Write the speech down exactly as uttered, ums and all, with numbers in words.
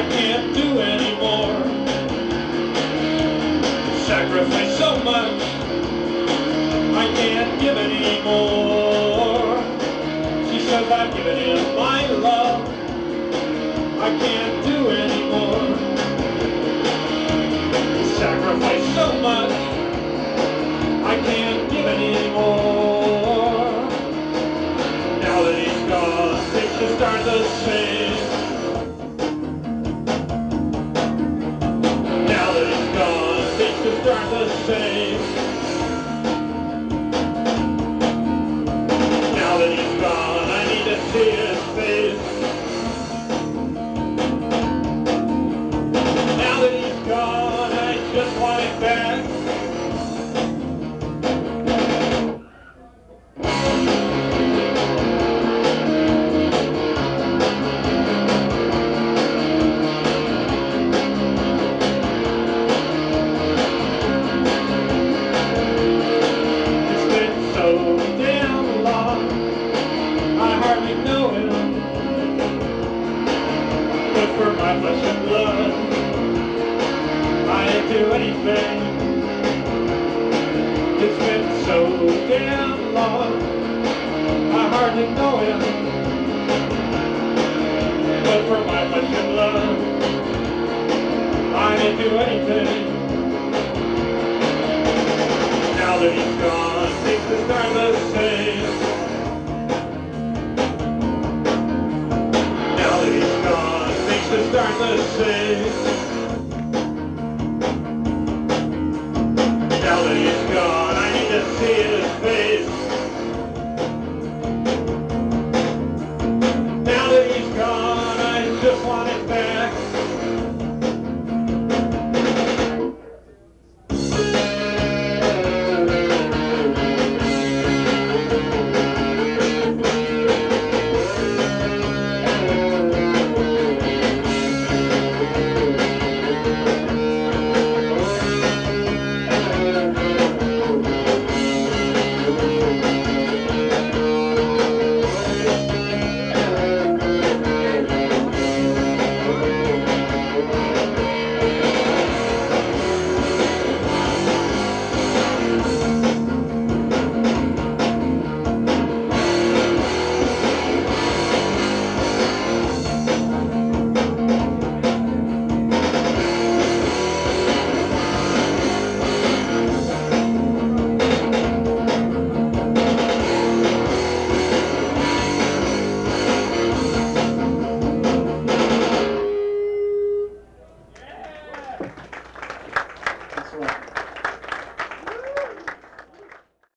can't do anymore. Sacrifice so much, I can't give anymore. She says I've given him my love, I can't do anymore. Sacrifice so much, I can't give anymore. Now that he's gone, things just aren't the same. Now that he's gone, things just aren't the same. Now that he's gone, I need to see his face. Now that he's gone, I just want it back. For my flesh and blood, I'd do anything. It's been so damn long, I hardly know him. But for my flesh and blood, I'd do anything. Now that he's gone, things just aren't the same. Now that he's gone, just aren't the same.